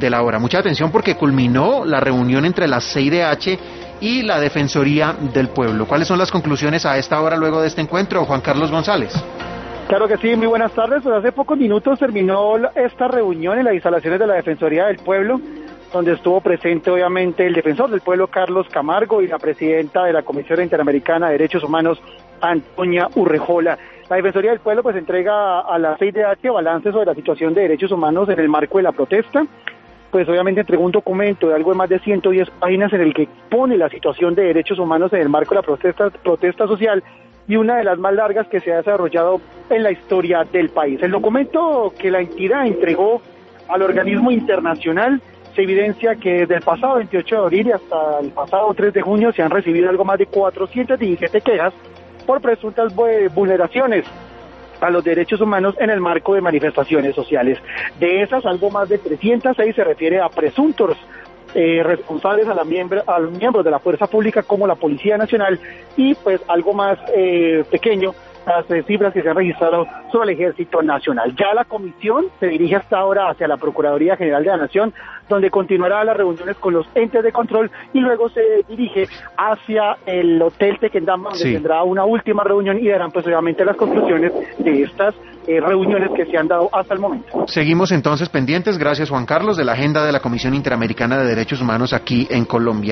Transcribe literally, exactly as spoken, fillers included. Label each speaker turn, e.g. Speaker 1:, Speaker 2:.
Speaker 1: de la hora. Mucha atención porque culminó la reunión entre la C I D H y la Defensoría del Pueblo. ¿Cuáles son las conclusiones a esta hora luego de este encuentro, Juan Carlos González?
Speaker 2: Claro que sí, muy buenas tardes. Pues hace pocos minutos terminó esta reunión en las instalaciones de la Defensoría del Pueblo, donde estuvo presente obviamente el defensor del pueblo Carlos Camargo y la presidenta de la Comisión Interamericana de Derechos Humanos, Antonia Urrejola. La Defensoría del Pueblo pues entrega a la C I D H balance sobre la situación de derechos humanos en el marco de la protesta. Pues obviamente entregó un documento de algo de más de ciento diez páginas en el que expone la situación de derechos humanos en el marco de la protesta, protesta social, y una de las más largas que se ha desarrollado en la historia del país. El documento que la entidad entregó al organismo internacional se evidencia que desde el pasado veintiocho de abril y hasta el pasado tres de junio se han recibido algo más de cuatrocientas diecisiete quejas por presuntas vulneraciones a los derechos humanos en el marco de manifestaciones sociales. De esas, algo más de trescientas seis se refiere a presuntos eh, responsables a, la miembro, a los miembros de la fuerza pública como la Policía Nacional, y pues algo más eh, pequeño, las eh, cifras que se han registrado sobre el Ejército Nacional. Ya la comisión se dirige hasta ahora hacia la Procuraduría General de la Nación, donde continuará las reuniones con los entes de control, y luego se dirige hacia el Hotel Tequendama, donde sí. tendrá una última reunión y darán pues obviamente las conclusiones de estas eh, reuniones que se han dado hasta el momento.
Speaker 1: Seguimos entonces pendientes, gracias Juan Carlos, de la agenda de la Comisión Interamericana de Derechos Humanos aquí en Colombia.